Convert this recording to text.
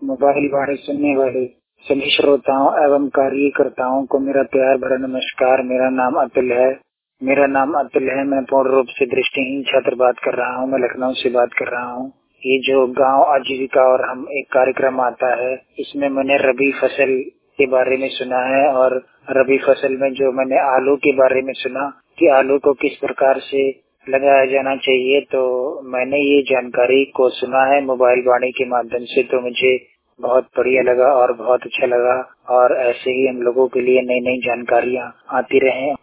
Mobile वाणी सुनने वाले सभी श्रोताओं एवं कार्यकर्ताओं को मेरा प्यार भरा नमस्कार। मेरा नाम अतुल है। मैं पूर्ण रूप से दृष्टिहीन छात्र बात कर रहा हूँ। मैं लखनऊ से बात कर रहा हूँ। ये जो गांव आजीविका और हम एक कार्यक्रम आता है, इसमें मैंने रबी फसल के बारे में सुना है और रबी फसल में जो मैंने आलू के बारे में सुना कि आलू को किस प्रकार से लगाया जाना चाहिए, तो मैंने ये जानकारी को सुना है मोबाइल वाणी के माध्यम से। तो मुझे बहुत बढ़िया लगा और बहुत अच्छा लगा और ऐसे ही हम लोगों के लिए नई नई जानकारियाँ आती रहें।